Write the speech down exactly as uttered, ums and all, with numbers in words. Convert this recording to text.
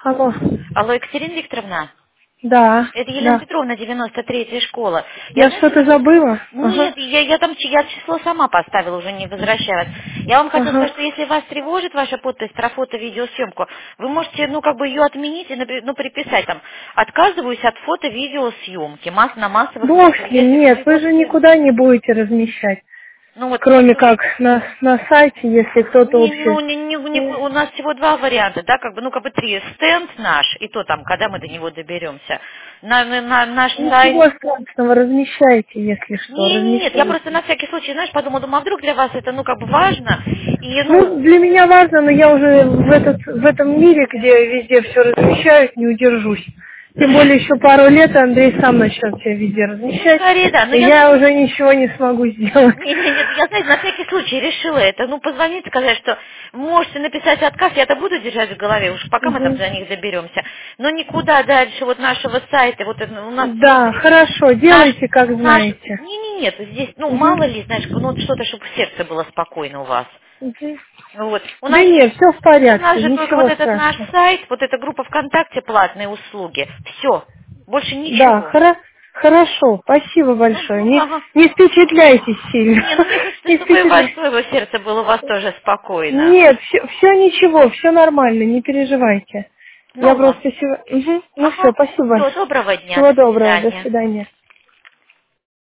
Алло. Алло, Екатерина Викторовна? Да, Это Елена да. Петровна, девяносто третья школа. Я, Я знаете, что-то забыла? Ага. нет, я, я там чи- я число сама поставила, уже не возвращалась. Я вам хотела сказать, Ага. что если вас тревожит ваша подпись про фото-видеосъемку, вы можете, ну, как бы ее отменить и, напри- ну, приписать там, отказываюсь от фото-видеосъемки масс- на массовых Бог с ним, мероприятиях нет, вы моего же сына. никуда не будете размещать. Ну вот, Кроме как послушайте. на, на сайте, если кто-то Не, ну, вообще... не- не- не- Э, у нас всего два варианта, да, как бы, ну, как бы три. Стенд наш, и то там, когда мы до него доберемся. На, на- на- наш сайт. Ничего страшного, размещайте, если что, Не, не, нет, я просто размещайте. на всякий случай, знаешь, подумала, думаю, а вдруг для вас это, ну, как бы важно, и, ну, Ну, для меня важно, но я уже в, этот, в этом мире, где везде все размещают, не удержусь. Тем более еще пару лет и Андрей сам начнет все везде ну, размещать, скорее, да, но и я, я знаете, уже ничего не смогу сделать. не, не, нет, я, знаете, на всякий случай решила это, ну, позвонить, сказать, что можете написать отказ, я-то буду держать в голове, уж пока мы там Мгм. за них доберемся, но никуда дальше вот нашего сайта, вот это, у нас всего Да, три, хорошо, наш, делайте, как наш, знаете. не, не, нет, здесь, ну, мало Мгм. ли, знаешь, ну, вот что-то, чтобы сердце было спокойно у вас. Мгм. Вот. У Да нас же, нет, все в у нас порядке, же только вот ничего этот наш страшного. сайт, вот эта группа ВКонтакте, платные услуги. Все. Больше Да, ничего. хоро- хорошо, спасибо Ну, большое. ну, Не, ага. не впечатляйтесь сильно. Не, ну мне хочется, Не чтобы и у вас, впечатляйтесь. своего сердца было у вас тоже спокойно. Нет, все, ничего, все нормально, не переживайте. Я Ну, ладно. просто сегодня... Ну все, Ага. спасибо Все, большое. доброго дня, Всего до доброго, до свидания. свидания.